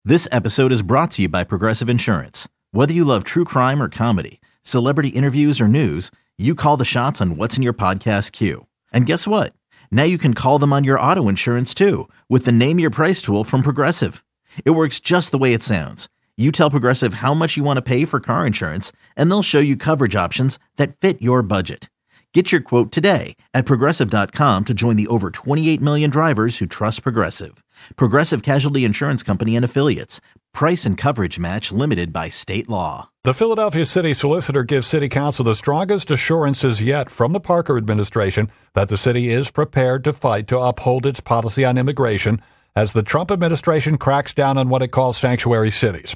This episode is brought to you by Progressive Insurance. Whether you love true crime or comedy, celebrity interviews or news, you call the shots on what's in your podcast queue. And guess what? Now you can call them on your auto insurance too with the Name Your Price tool from Progressive. It works just the way it sounds. You tell Progressive how much you want to pay for car insurance, and they'll show you coverage options that fit your budget. Get your quote today at Progressive.com to join the over 28 million drivers who trust Progressive. Progressive Casualty Insurance Company and Affiliates. Price and coverage match limited by state law. The Philadelphia City Solicitor gives City Council the strongest assurances yet from the Parker administration that the city is prepared to fight to uphold its policy on immigration as the Trump administration cracks down on what it calls sanctuary cities.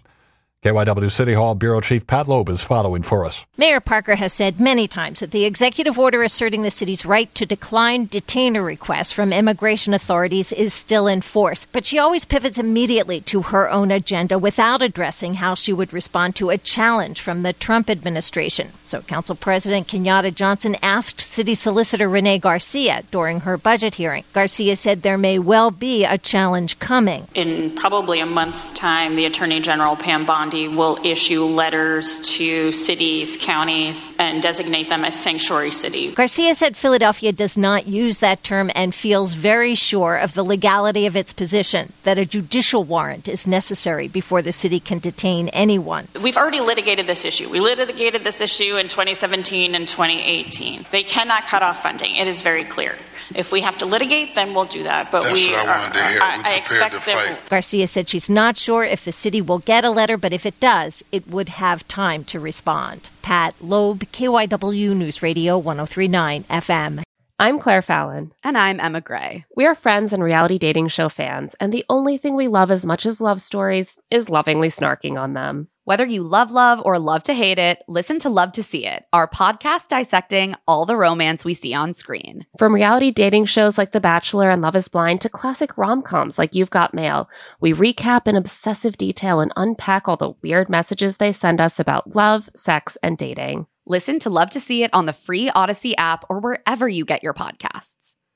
KYW City Hall Bureau Chief Pat Loeb is following for us. Mayor Parker has said many times that the executive order asserting the city's right to decline detainer requests from immigration authorities is still in force. But she always pivots immediately to her own agenda without addressing how she would respond to a challenge from the Trump administration. So Council President Kenyatta Johnson asked City Solicitor Renee Garcia during her budget hearing. Garcia said there may well be a challenge coming. In probably a month's time, the Attorney General, Pam Bondi, will issue letters to cities, counties, and designate them as sanctuary cities. Garcia said Philadelphia does not use that term and feels very sure of the legality of its position, that a judicial warrant is necessary before the city can detain anyone. We've already litigated this issue. We litigated this issue in 2017 and 2018. They cannot cut off funding. It is very clear. If we have to litigate, then we'll do that. But That's what I wanted to hear. I expect that. Garcia said she's not sure if the city will get a letter, but if it does, it would have time to respond. Pat Loeb, KYW News Radio 103.9 FM. I'm Claire Fallon. And I'm Emma Gray. We are friends and reality dating show fans, and the only thing we love as much as love stories is lovingly snarking on them. Whether you love or love to hate it, listen to Love to See It, our podcast dissecting all the romance we see on screen. From reality dating shows like The Bachelor and Love is Blind to classic rom-coms like You've Got Mail, we recap in obsessive detail and unpack all the weird messages they send us about love, sex, and dating. Listen to Love to See It on the free Odyssey app or wherever you get your podcasts.